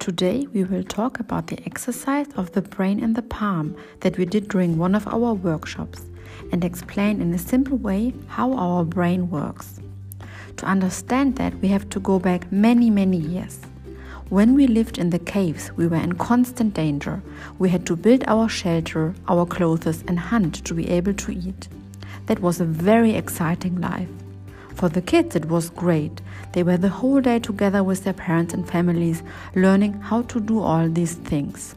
Today we will talk about the exercise of the brain in the palm that we did during one of our workshops and explain in a simple way how our brain works. To understand that, we have to go back many years. When we lived in the caves, we were in constant danger. We had to build our shelter, our clothes, and hunt to be able to eat. That was a very exciting life. For the kids, it was great. They were the whole day together with their parents and families, learning how to do all these things.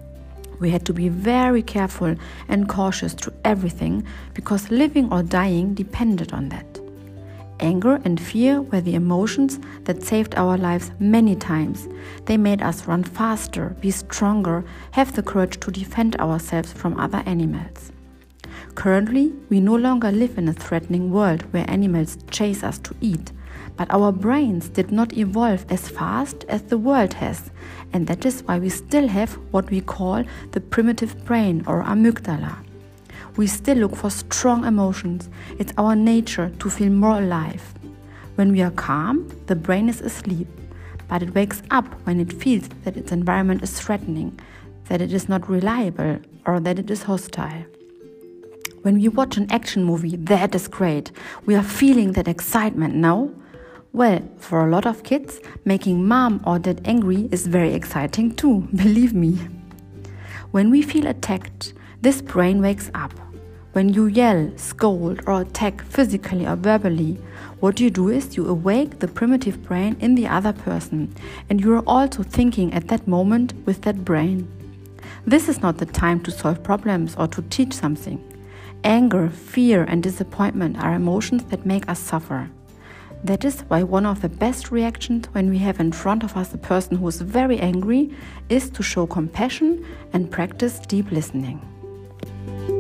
We had to be very careful and cautious to everything because living or dying depended on that. Anger and fear were the emotions that saved our lives many times. They made us run faster, be stronger, have the courage to defend ourselves from other animals. Currently, we no longer live in a threatening world where animals chase us to eat, but our brains did not evolve as fast as the world has, and that is why we still have what we call the primitive brain or amygdala. We still look for strong emotions. It's our nature to feel more alive. When we are calm, the brain is asleep, but it wakes up when it feels that its environment is threatening, that it is not reliable, or that it is hostile. When we watch an action movie, that is great. We are feeling that excitement, no? Well, for a lot of kids, making mom or dad angry is very exciting too, believe me. When we feel attacked, this brain wakes up. When you yell, scold, or attack physically or verbally, what you do is you awake the primitive brain in the other person, and you are also thinking at that moment with that brain. This is not the time to solve problems or to teach something. Anger, fear, and disappointment are emotions that make us suffer. That is why one of the best reactions when we have in front of us a person who is very angry is to show compassion and practice deep listening.